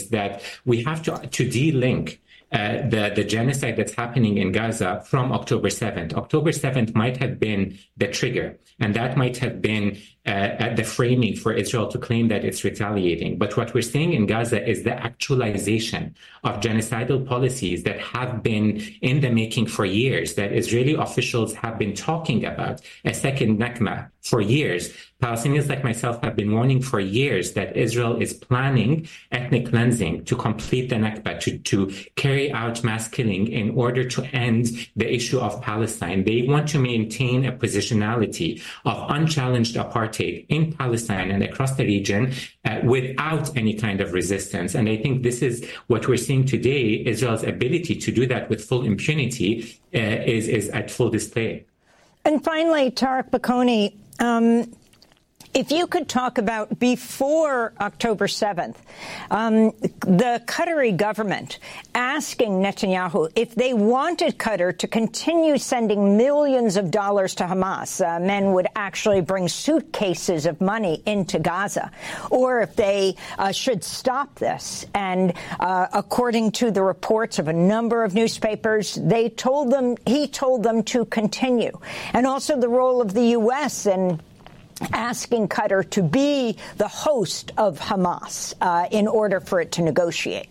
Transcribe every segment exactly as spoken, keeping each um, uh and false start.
is that we have to, to de-link Uh, the, the genocide that's happening in Gaza from October seventh. October seventh might have been the trigger, and that might have been uh, at the framing for Israel to claim that it's retaliating. But what we're seeing in Gaza is the actualization of genocidal policies that have been in the making for years, that Israeli officials have been talking about a second Nakba for years. Palestinians like myself have been warning for years that Israel is planning ethnic cleansing to complete the Nakba, to, to carry out mass killing in order to end the issue of Palestine. They want to maintain a positionality of unchallenged apartheid in Palestine and across the region uh, without any kind of resistance. And I think this is what we're seeing today. Israel's ability to do that with full impunity uh, is, is at full display. And finally, Tarek Bocconi, um, if you could talk about before October seventh, um, the Qatari government asking Netanyahu if they wanted Qatar to continue sending millions of dollars to Hamas, uh, men would actually bring suitcases of money into Gaza, or if they uh, should stop this. And uh, according to the reports of a number of newspapers, they told them, he told them to continue. And also the role of the U S in asking Qatar to be the host of Hamas uh, in order for it to negotiate.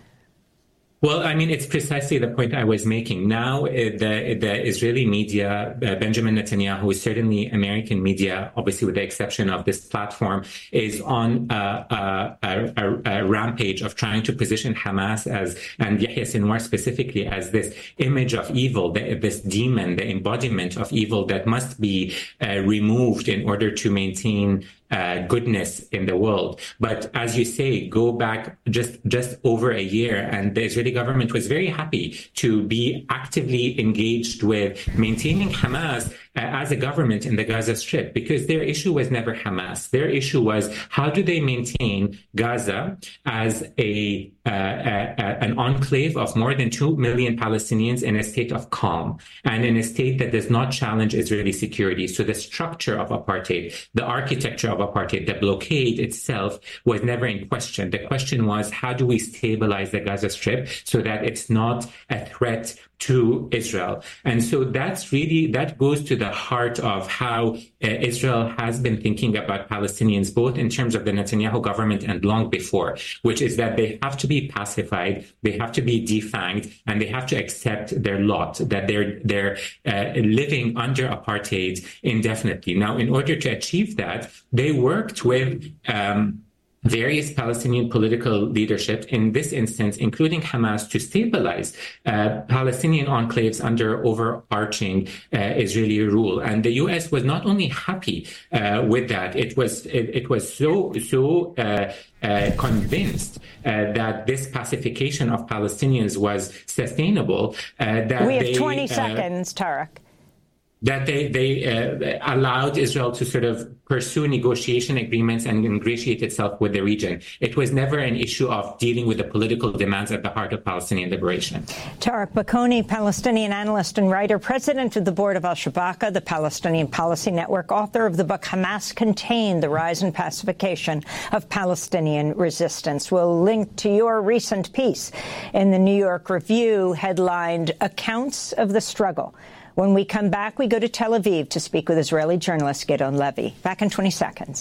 Well, I mean, it's precisely the point I was making. Now, uh, the the Israeli media, uh, Benjamin Netanyahu, certainly American media, obviously with the exception of this platform, is on uh, a, a, a rampage of trying to position Hamas as, and Yahya Sinwar specifically, as this image of evil, the, this demon, the embodiment of evil that must be uh, removed in order to maintain Uh, goodness in the world. But as you say, go back just just over a year, and the Israeli government was very happy to be actively engaged with maintaining Hamas uh, as a government in the Gaza Strip, because their issue was never Hamas. Their issue was, how do they maintain Gaza as a, uh, a, a an enclave of more than two million Palestinians in a state of calm and in a state that does not challenge Israeli security. So the structure of apartheid, the architecture of apartheid, the blockade itself was never in question. The question was, how do we stabilize the Gaza Strip so that it's not a threat to Israel? And so that's really, that goes to the heart of how uh, Israel has been thinking about Palestinians, both in terms of the Netanyahu government and long before, which is that they have to be pacified, they have to be defanged, and they have to accept their lot, that they're, they're uh, living under apartheid indefinitely. Now, in order to achieve that, they worked with um, various Palestinian political leadership, in this instance, including Hamas, to stabilize uh, Palestinian enclaves under overarching uh, Israeli rule. And the U S was not only happy uh, with that, it was it, it was so so uh, uh, convinced uh, that this pacification of Palestinians was sustainable uh, that we have they, twenty uh, seconds, Tarek. That they, they uh, allowed Israel to sort of pursue negotiation agreements and ingratiate itself with the region. It was never an issue of dealing with the political demands at the heart of Palestinian liberation. Tarek Bocconi, Palestinian analyst and writer, president of the board of Al-Shabaka, the Palestinian Policy Network, author of the book Hamas Contained, The Rise and Pacification of Palestinian Resistance. We'll link to your recent piece in the New York Review headlined Accounts of the Struggle. When we come back, we go to Tel Aviv to speak with Israeli journalist Gideon Levy. Back in twenty seconds.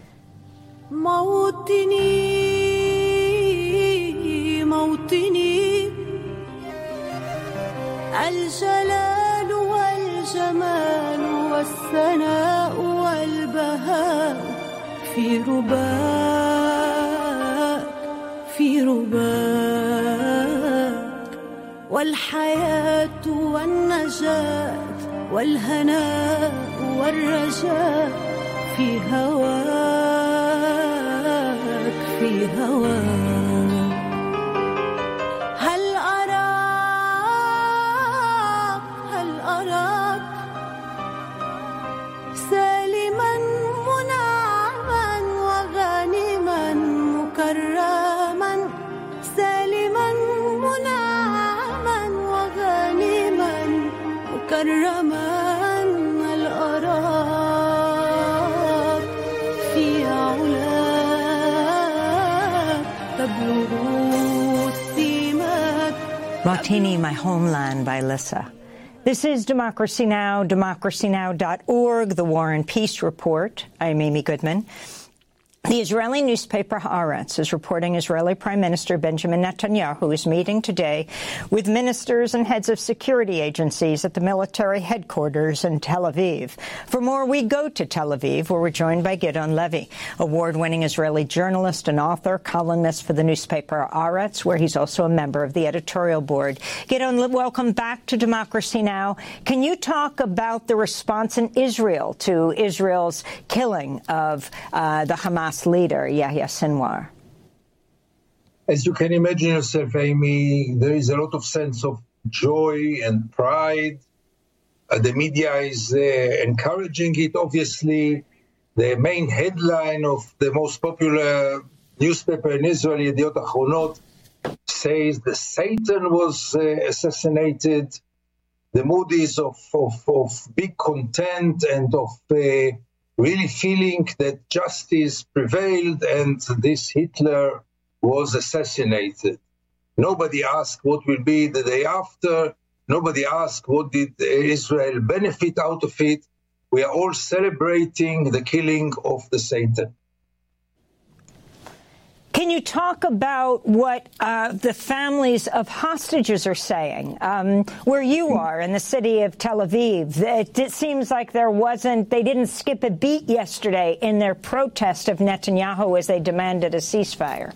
موطني موطني الجلال والجمال والثناء والبهاء في رباك في رباك والحياة والنجاة والهناء والرجاء في هواك في هواك هل أراك هل أراك سالما منعما وغانما مكرما سالما منعما وغانما مكرما هل أراك في علاك تبلغ Watini, My Homeland by Lissa. This is Democracy Now!, democracy now dot org, the War and Peace Report. I'm Amy Goodman. The Israeli newspaper Haaretz is reporting Israeli Prime Minister Benjamin Netanyahu is meeting today with ministers and heads of security agencies at the military headquarters in Tel Aviv. For more, we go to Tel Aviv, where we're joined by Gideon Levy, award-winning Israeli journalist and author, columnist for the newspaper Haaretz, where he's also a member of the editorial board. Gideon, welcome back to Democracy Now! Can you talk about the response in Israel to Israel's killing of uh, the Hamas leader, Yahya Sinwar? As you can imagine yourself, Amy, there is a lot of sense of joy and pride. Uh, the media is uh, encouraging it, obviously. The main headline of the most popular newspaper in Israel, Yediot Ahronot, says that Satan was uh, assassinated. The mood is of, of, of big content and of uh, really feeling that justice prevailed and this Hitler was assassinated. Nobody asked what will be the day after. Nobody asked what did Israel benefit out of it. We are all celebrating the killing of the Satan. Can you talk about what uh, the families of hostages are saying? Um, where you are in the city of Tel Aviv, it, it seems like there wasn't, they didn't skip a beat yesterday in their protest of Netanyahu as they demanded a ceasefire.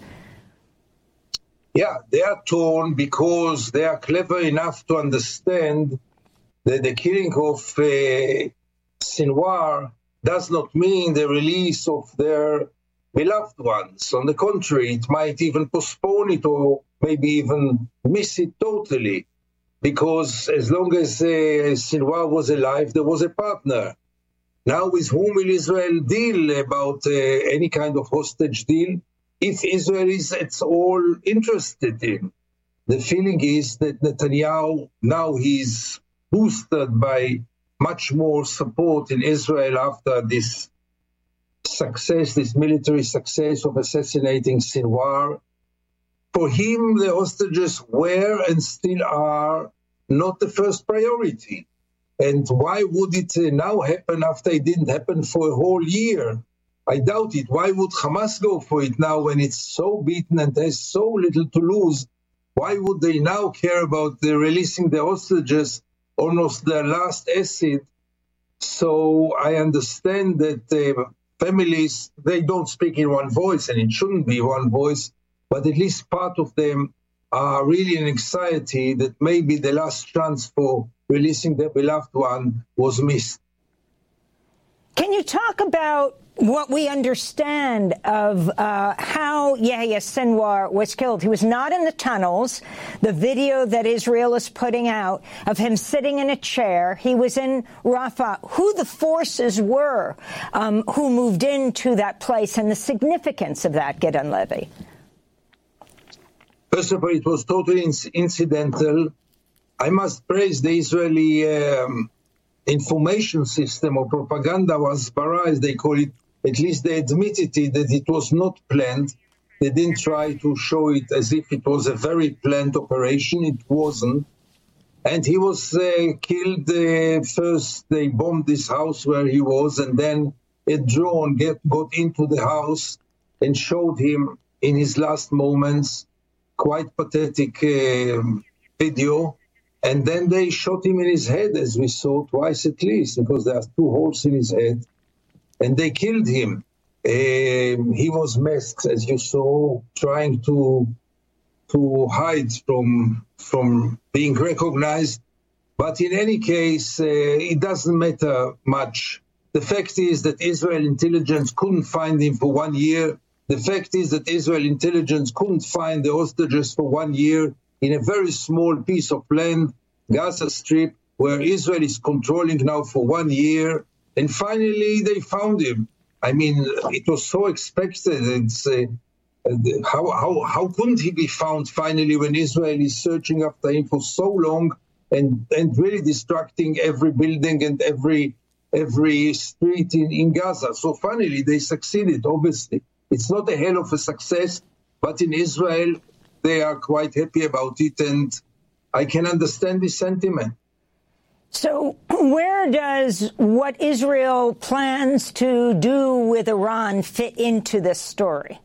Yeah, they are torn because they are clever enough to understand that the killing of uh, Sinwar does not mean the release of their beloved ones. On the contrary, it might even postpone it or maybe even miss it totally, because as long as uh, Sinwar was alive, there was a partner. Now, with whom will Israel deal about uh, any kind of hostage deal if Israel is at all interested in? The feeling is that Netanyahu, now he's boosted by much more support in Israel after this success, this military success of assassinating Sinwar. For him, the hostages were and still are not the first priority. And why would it now happen after it didn't happen for a whole year? I doubt it. Why would Hamas go for it now when it's so beaten and has so little to lose? Why would they now care about the releasing the hostages, almost their last asset? So I understand that uh, families, they don't speak in one voice, and it shouldn't be one voice, but at least part of them are really in anxiety that maybe the last chance for releasing their beloved one was missed. Can you talk about what we understand of uh, how Yahya Sinwar was killed? He was not in the tunnels. The video that Israel is putting out of him sitting in a chair, he was in Rafah. Who the forces were um, who moved into that place and the significance of that, Gideon Levy? First of all, it was totally inc- incidental. I must praise the Israeli um, information system or propaganda, or Hasbara, as they call it. At least they admitted it, that it was not planned. They didn't try to show it as if it was a very planned operation. It wasn't. And he was uh, killed. Uh, first, they bombed this house where he was, and then a drone get, got into the house and showed him in his last moments. Quite pathetic uh, video. And then they shot him in his head, as we saw, twice at least, because there are two holes in his head. And they killed him. Um, he was masked, as you saw, trying to to hide from from being recognized. But in any case, uh, it doesn't matter much. The fact is that Israel intelligence couldn't find him for one year. The fact is that Israel intelligence couldn't find the hostages for one year in a very small piece of land, Gaza Strip, where Israel is controlling now for one year. And finally, they found him. I mean, it was so expected. It's, uh, how, how, how couldn't he be found finally when Israel is searching after him for so long and, and really distracting every building and every every street in, in Gaza? So finally, they succeeded, obviously. It's not a hell of a success, but in Israel, they are quite happy about it, and I can understand this sentiment. So where does what Israel plans to do with Iran fit into this story?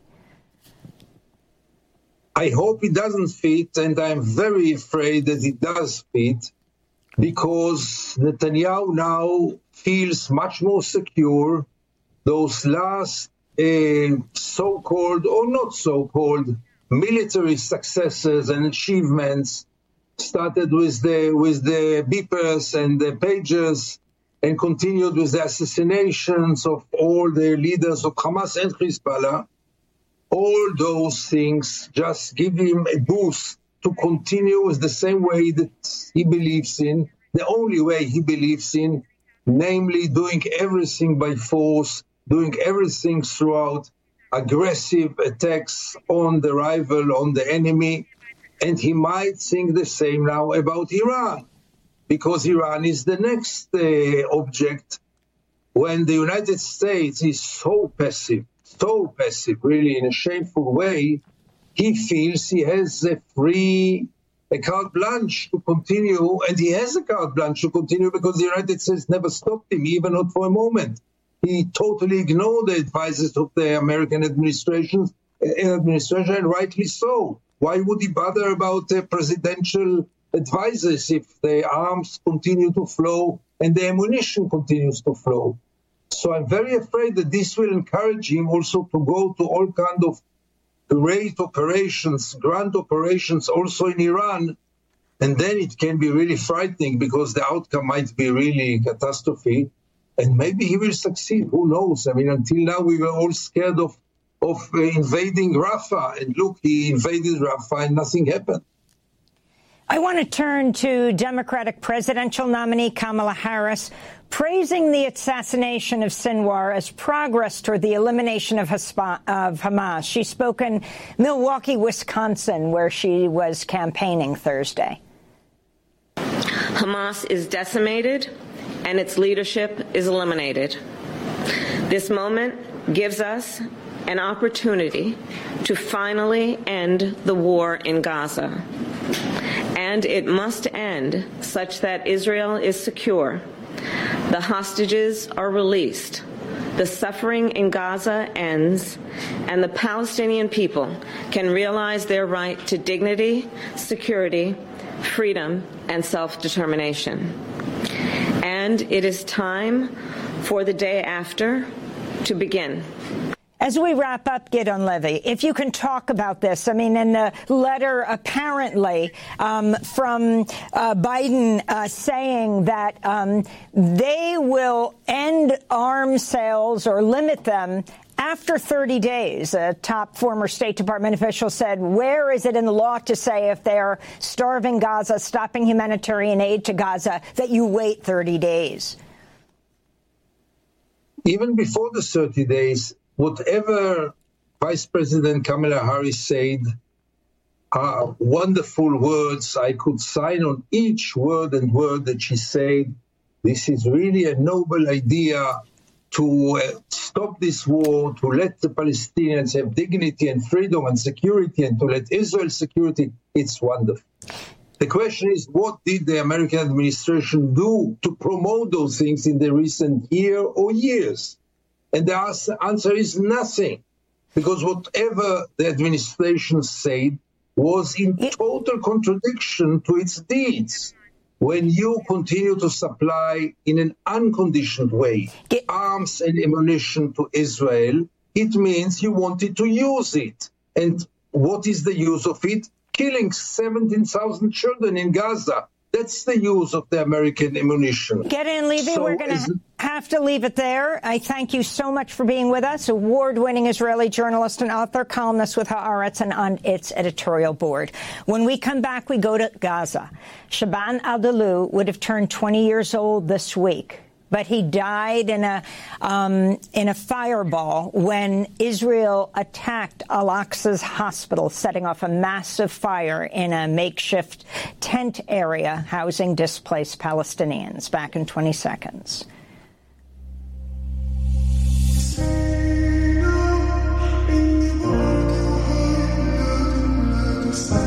I hope it doesn't fit, and I'm very afraid that it does fit, because Netanyahu now feels much more secure. Those last uh, so-called or not so-called military successes and achievements started with the with the beepers and the pagers and continued with the assassinations of all the leaders of Hamas and Hezbollah. All those things just give him a boost to continue with the same way that he believes in, the only way he believes in, namely doing everything by force, doing everything throughout aggressive attacks on the rival, on the enemy. And he might think the same now about Iran, because Iran is the next uh, object. When the United States is so passive, so passive, really in a shameful way, he feels he has a free, a carte blanche to continue, and he has a carte blanche to continue because the United States never stopped him, even not for a moment. He totally ignored the advices of the American administration, administration, and rightly so. Why would he bother about the presidential advisors if the arms continue to flow and the ammunition continues to flow? So I'm very afraid that this will encourage him also to go to all kinds of great operations, grand operations also in Iran. And then it can be really frightening because the outcome might be really catastrophe. And maybe he will succeed. Who knows? I mean, until now we were all scared of of uh, invading Rafah. And look, he invaded Rafah and nothing happened. I want to turn to Democratic presidential nominee Kamala Harris, praising the assassination of Sinwar as progress toward the elimination of, Haspa- of Hamas. She spoke in Milwaukee, Wisconsin, where she was campaigning Thursday. Hamas is decimated and its leadership is eliminated. This moment gives us an opportunity to finally end the war in Gaza. And it must end such that Israel is secure, the hostages are released, the suffering in Gaza ends, and the Palestinian people can realize their right to dignity, security, freedom, and self-determination. And it is time for the day after to begin. As we wrap up, Gideon Levy, if you can talk about this. I mean, in the letter apparently um, from uh, Biden uh, saying that um, they will end arms sales or limit them after thirty days. A top former State Department official said, where is it in the law to say if they're starving Gaza, stopping humanitarian aid to Gaza, that you wait thirty days? Even before the thirty days, whatever Vice President Kamala Harris said are wonderful words. I could sign on each word and word that she said. This is really a noble idea to uh, stop this war, to let the Palestinians have dignity and freedom and security, and to let Israel security. It's wonderful. The question is, what did the American administration do to promote those things in the recent year or years? And the answer is nothing, because whatever the administration said was in total contradiction to its deeds. When you continue to supply in an unconditioned way arms and ammunition to Israel, it means you wanted to use it. And what is the use of it? Killing seventeen thousand children in Gaza. That's the use of the American ammunition. Gideon Levy, so we're going to have to leave it there. I thank you so much for being with us. Award-winning Israeli journalist and author, columnist with Haaretz and on its editorial board. When we come back, we go to Gaza. Shaban Al-Dalu would have turned twenty years old this week, but he died in a um, in a fireball when Israel attacked Al-Aqsa's hospital, setting off a massive fire in a makeshift tent area housing displaced Palestinians. Back in twenty seconds. Say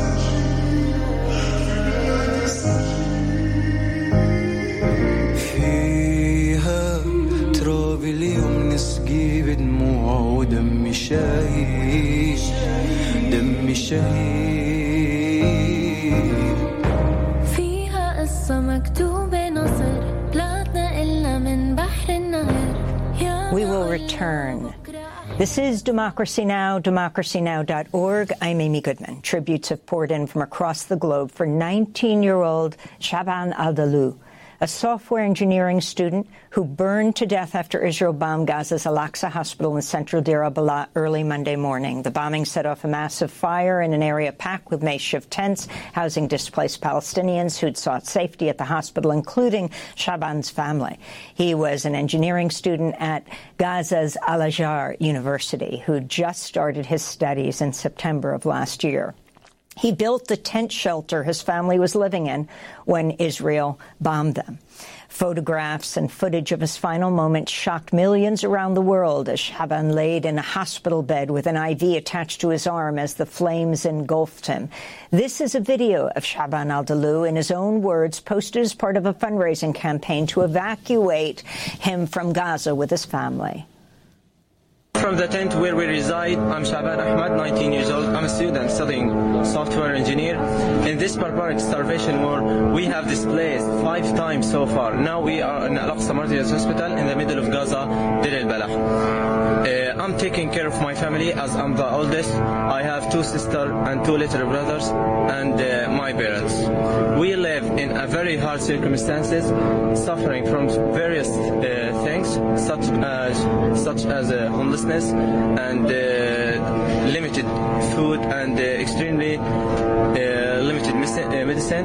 شهيد فيها قصة مكتوبة نصر بلادنا إلا من بحر النهر. We will return. This is Democracy Now!, democracy now dot org. I'm Amy Goodman. Tributes have poured in from across the globe for nineteen-year-old Shaban Al-Dalu, a software engineering student who burned to death after Israel bombed Gaza's Al-Aqsa hospital in central Deir al-Balah early Monday morning. The bombing set off a massive fire in an area packed with makeshift tents housing displaced Palestinians who'd sought safety at the hospital, including Shaban's family. He was an engineering student at Gaza's Al-Azhar University who'd just started his studies in September of last year. He built the tent shelter his family was living in when Israel bombed them. Photographs and footage of his final moments shocked millions around the world as Shaban laid in a hospital bed with an I V attached to his arm as the flames engulfed him. This is a video of Shaban Al-Dalu, in his own words, posted as part of a fundraising campaign to evacuate him from Gaza with his family. From the tent where we reside, I'm Shaban Ahmad, nineteen years old. I'm a student studying software engineer. In this barbaric starvation war, we have displaced five times so far. Now we are in Al-Aqsa Martyrs Hospital in the middle of Gaza, Deir al-Balah. Uh, I'm taking care of my family as I'm the oldest. I have two sisters and two little brothers and uh, my parents. We live in a very hard circumstances, suffering from various uh, things such as, such as uh, homelessness and uh, limited food and uh, extremely uh, limited medicine.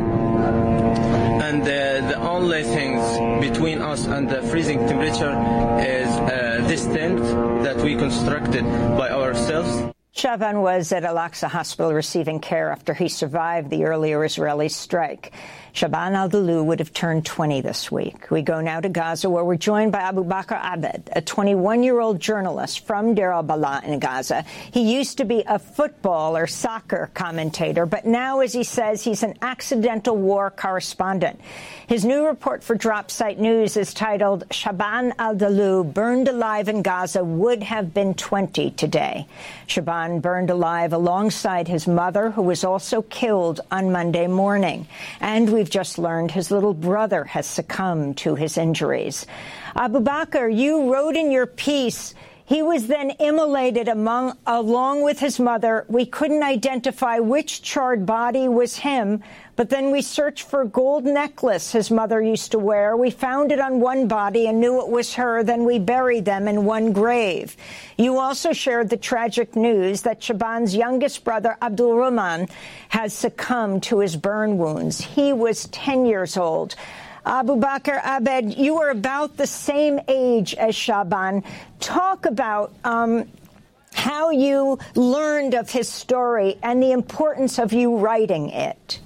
And uh, the only things between us and the freezing temperature is uh, this tent that we constructed by ourselves. Shaban was at Al-Aqsa Hospital receiving care after he survived the earlier Israeli strike. Shaban Al-Dalu would have turned twenty this week. We go now to Gaza, where we're joined by Abu Bakr Abed, a twenty-one-year-old journalist from Deir al-Balah in Gaza. He used to be a football or soccer commentator, but now, as he says, he's an accidental war correspondent. His new report for Drop Site News is titled, Shaban Al-Dalu Burned Alive in Gaza Would Have Been twenty Today. Shaban burned alive alongside his mother, who was also killed on Monday morning. And we've just learned his little brother has succumbed to his injuries. Abu Bakr, you wrote in your piece, he was then immolated among, along with his mother. We couldn't identify which charred body was him, but then we searched for a gold necklace his mother used to wear. We found it on one body and knew it was her. Then we buried them in one grave. You also shared the tragic news that Shaban's youngest brother, Abdul Rahman, has succumbed to his burn wounds. He was ten years old. Abu Bakr Abed, you are about the same age as Shaban. Talk about um, how you learned of his story and the importance of you writing it.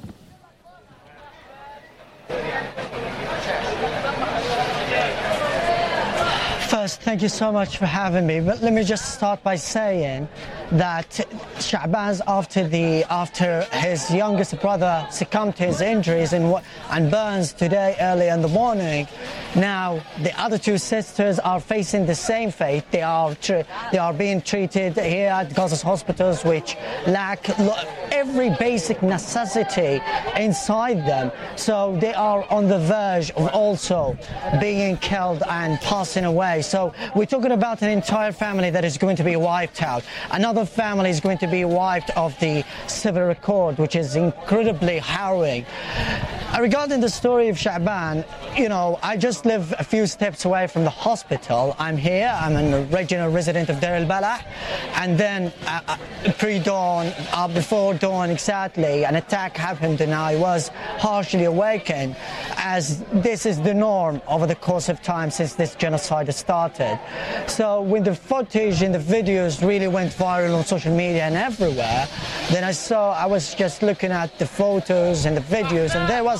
First, thank you so much for having me. But let me just start by saying that Shaban's after the after his youngest brother succumbed to his injuries and and burns today early in the morning. Now the other two sisters are facing the same fate. They are they are being treated here at Gaza's hospitals, which lack every basic necessity inside them. So they are on the verge of also being killed and passing away. So we're talking about an entire family that is going to be wiped out. Another family is going to be wiped off the civil record, which is incredibly harrowing. Uh, regarding the story of Shaban, you know, I just live a few steps away from the hospital. I'm here, I'm a regional resident of Deir al-Balah, and then uh, uh, pre-dawn, uh, before dawn exactly, an attack happened and I was harshly awakened, as this is the norm over the course of time since this genocide started. So when the footage and the videos really went viral on social media and everywhere, then I saw, I was just looking at the photos and the videos, and there was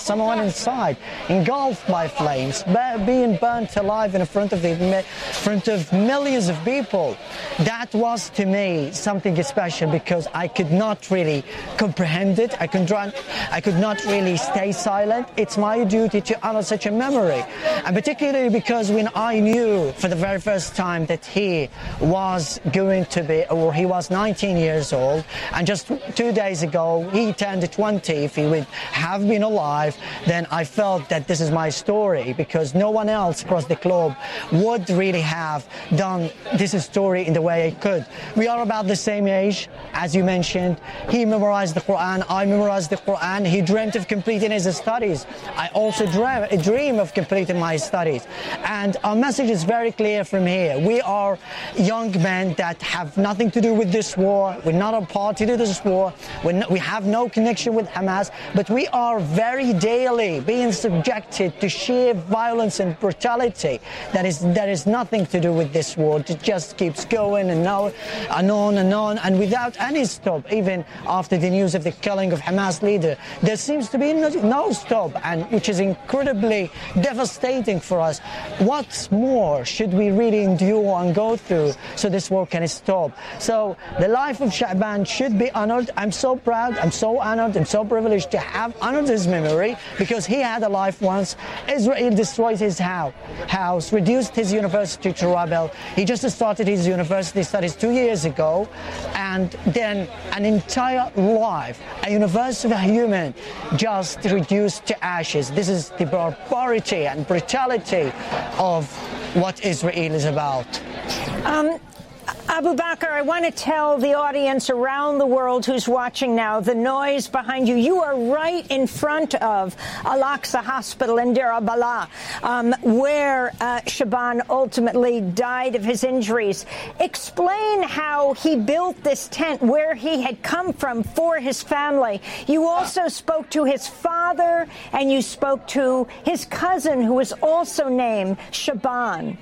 someone inside, engulfed by flames, being burnt alive in front of the in front of millions of people. That was to me something special because I could not really comprehend it. I could not, I could not really stay silent. It's my duty to honor such a memory, and particularly because when I knew for the very first time that he was going to be, or he was nineteen years old, and just two days ago he turned twenty, if he would have been alive, then I felt that this is my story, because no one else across the globe would really have done this story in the way I could. We are about the same age, as you mentioned. He memorized the Quran, I memorized the Quran. He dreamt of completing his studies. I also dream, dream of completing my studies. And our message is very clear from here. We are young men that have nothing to do with this war. We're not a party to this war. We're no, we have no connection with Hamas, but we are very daily being subjected to sheer violence and brutality that is that is nothing to do with this war. It just keeps going and on and on and on, and without any stop. Even after the news of the killing of Hamas leader, there seems to be no, no stop, and which is incredibly devastating for us. What more should we really endure and go through so this war can stop? So the life of Sha'ban should be honored. I'm so proud, I'm so honored, I'm so privileged to have honored his memory, because he had a life once. Israel destroyed his house, reduced his university to rubble. He just started his university studies two years ago, and then an entire life, a universe of a human, just reduced to ashes. This is the barbarity and brutality of what Israel is about. Um, Abu Bakr, I want to tell the audience around the world who's watching now, the noise behind you. You are right in front of Al-Aqsa Hospital in Deir al-Balah, um, where uh, Sha'ban ultimately died of his injuries. Explain how he built this tent, where he had come from for his family. You also spoke to his father, and you spoke to his cousin, who was also named Sha'ban.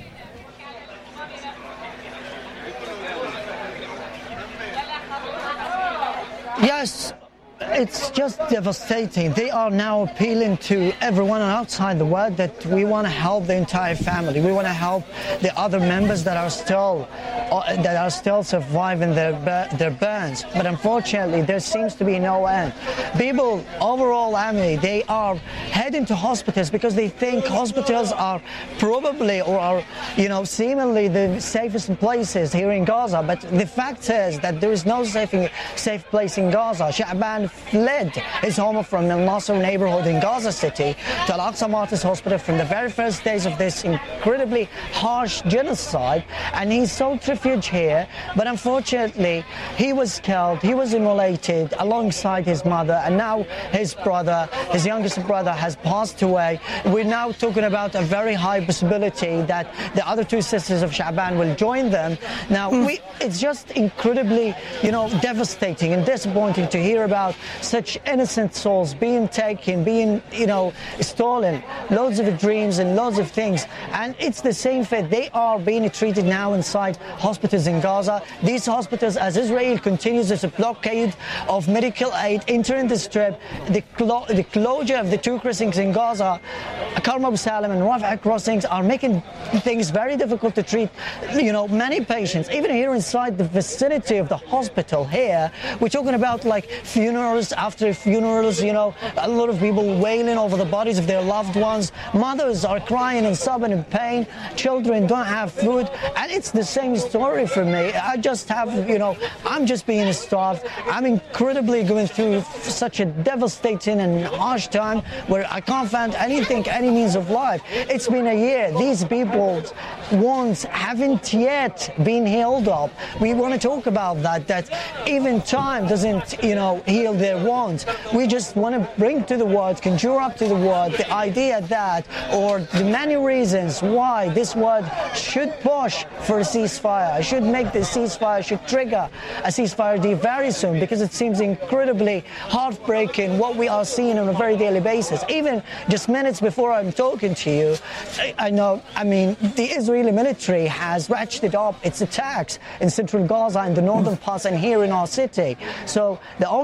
Yes, it's just devastating. They are now appealing to everyone outside the world that we want to help the entire family. We want to help the other members that are still uh, that are still surviving their their burns. But unfortunately, there seems to be no end. People overall, Emily, they are heading to hospitals because they think hospitals are probably or are, you know, seemingly the safest places here in Gaza. But the fact is that there is no safe safe place in Gaza. Sha'ban fled his home from Al Nasr neighborhood in Gaza City to Al-Aqsa Martyrs Hospital from the very first days of this incredibly harsh genocide, and he sought refuge here. But unfortunately, he was killed, he was immolated alongside his mother, and now his brother, his youngest brother, has passed away. We're now talking about a very high possibility that the other two sisters of Sha'ban will join them. Now, we, it's just incredibly, you know, devastating and disappointing to hear about such innocent souls being taken, being, you know, stolen, loads of dreams and loads of things. And it's the same fate. They are being treated now inside hospitals in Gaza. These hospitals, as Israel continues its blockade of medical aid entering the strip, the, clo the closure of the two crossings in Gaza, Karm Abu Salam and Rafah crossings, are making things very difficult to treat, you know, many patients. Even here inside the vicinity of the hospital here, we're talking about like funerals after funerals, you know, a lot of people wailing over the bodies of their loved ones. Mothers are crying and sobbing in pain. Children don't have food. And it's the same story for me. I just have, you know, I'm just being starved. I'm incredibly going through such a devastating and harsh time where I can't find anything, any means of life. It's been a year. These people's wounds haven't yet been healed up. We want to talk about that, that even time doesn't, you know, heal their wounds. We just want to bring to the world, conjure up to the world the idea that, or the many reasons why this world should push for a ceasefire, should make the ceasefire, should trigger a ceasefire deal very soon, because it seems incredibly heartbreaking what we are seeing on a very daily basis. Even just minutes before I'm talking to you, I, I know, I mean, the Israeli military has ratcheted up its attacks in central Gaza and the northern parts and here in our city. So the overall situation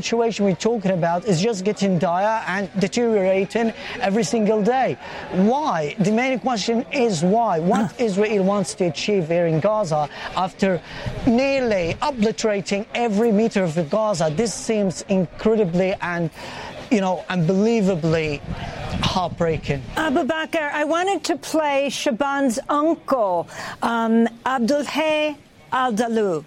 situation we're talking about is just getting dire and deteriorating every single day. Why? The main question is why? What Israel wants to achieve here in Gaza after nearly obliterating every meter of Gaza. This seems incredibly and, you know, unbelievably heartbreaking. Abu Bakr, I wanted to play Shaban's uncle, um, Abdulhay Al-Dalu.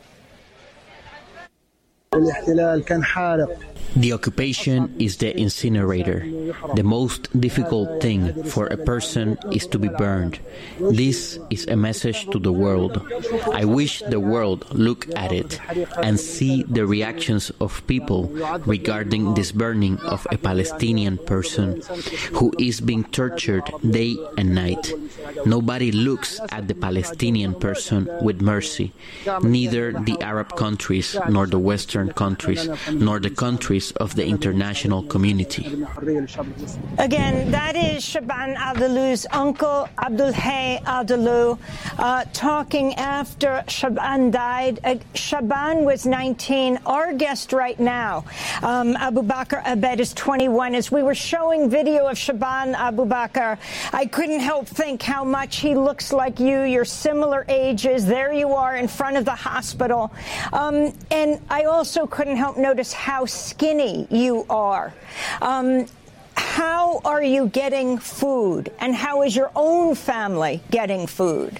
The occupation is the incinerator. The most difficult thing for a person is to be burned. This is a message to the world. I wish the world look at it and see the reactions of people regarding this burning of a Palestinian person who is being tortured day and night. Nobody looks at the Palestinian person with mercy, neither the Arab countries, nor the Western countries, nor the countries of the international community. Again, that is Shaban Al-Dalu's uncle, Abdulhay Al-Dalu, uh, talking after Shaban died. Uh, Shaban was nineteen. Our guest right now, um, Abu Bakr Abed, is twenty-one. As we were showing video of Shaban, Abu Bakr, I couldn't help think how much he looks like you. You're similar ages. There you are in front of the hospital. Um, and I also couldn't help notice how skinny you are. Um, how are you getting food? And how is your own family getting food?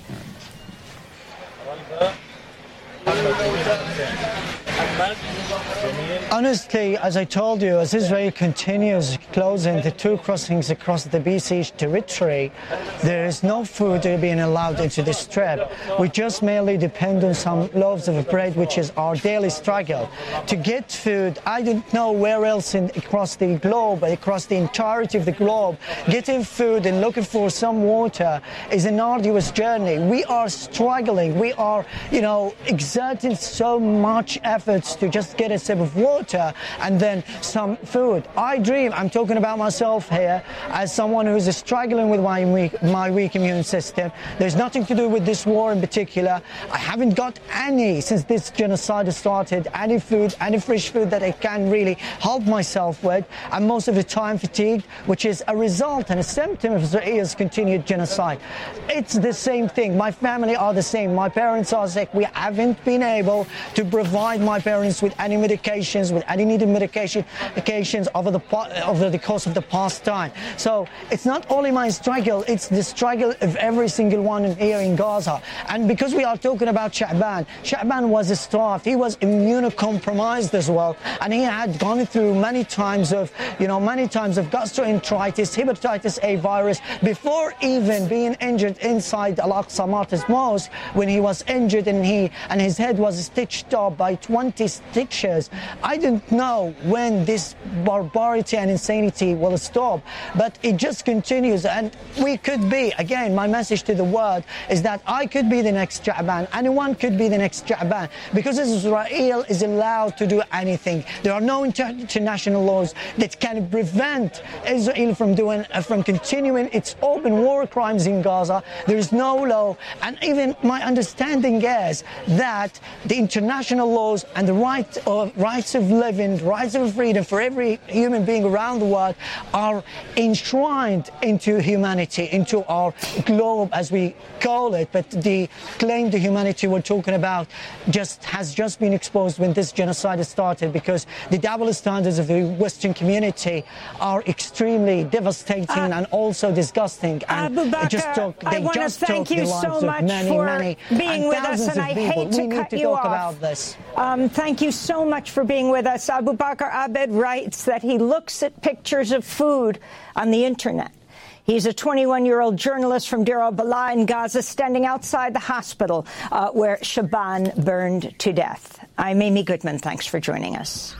Honestly, as I told you, as Israel continues closing the two crossings across the besieged territory, there is no food being allowed into the strip. We just merely depend on some loaves of bread, which is our daily struggle. To get food, I don't know where else in, across the globe, across the entirety of the globe, getting food and looking for some water is an arduous journey. We are struggling. We are, you know, exerting so much efforts to just get a sip of water and then some food. I dream, I'm talking about myself here, as someone who's struggling with my weak, my weak immune system. There's nothing to do with this war in particular. I haven't got any, since this genocide started, any food, any fresh food that I can really help myself with. I'm most of the time fatigued, which is a result and a symptom of Israel's continued genocide. It's the same thing. My family are the same. My parents are sick. We haven't been able to provide my parents with any medications, with any needed medication, medications over the over the course of the past time. So it's not only my struggle, it's the struggle of every single one here in Gaza. And because we are talking about Sha'ban, Sha'ban was starved. He was immunocompromised as well, and he had gone through many times of, you know, many times of gastroenteritis, hepatitis A virus before even being injured inside Al-Aqsa Martyrs Mosque. When he was injured and he and his head was stitched up by twenty stitches. I don't know when this barbarity and insanity will stop, but it just continues. And we could be, again, my message to the world is that I could be the next Sha'ban. Anyone could be the next Sha'ban, because Israel is allowed to do anything. There are no international laws that can prevent Israel from doing, uh, from continuing its open war crimes in Gaza. There is no law, and even my understanding is that the international laws and the right of, rights of living, rights of freedom for every human being around the world are enshrined into humanity, into our globe, as we call it. But the claim to humanity we're talking about just has just been exposed when this genocide started, because the double standards of the Western community are extremely devastating uh, and also disgusting. And Abu Bakr, just took, they I want just to thank took you the lives so much of many, for many, being and with us, and I people. hate to we need cut to you talk off. about this. Um, thank you so much for being with us. Abu Bakr Abed writes that he looks at pictures of food on the internet. He's a twenty-one-year-old journalist from Deir al-Balah in Gaza, standing outside the hospital uh, where Shaban burned to death. I'm Amy Goodman. Thanks for joining us.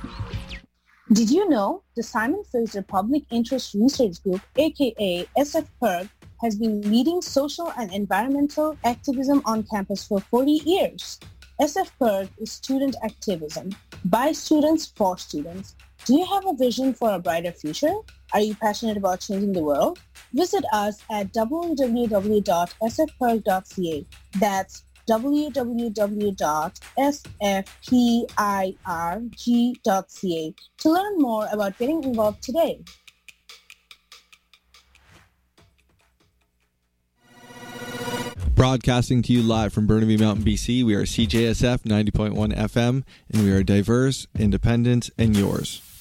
Did you know the Simon Fraser Public Interest Research Group, aka S F P I R G, has been leading social and environmental activism on campus for forty years? S F P I R G is student activism by students for students. Do you have a vision for a brighter future? Are you passionate about changing the world? Visit us at w w w dot s f p i r g dot c a. That's w w w dot s f p i r g dot c a to learn more about getting involved today. Broadcasting to you live from Burnaby Mountain, B C, we are C J S F ninety point one F M, and we are diverse, independent, and yours.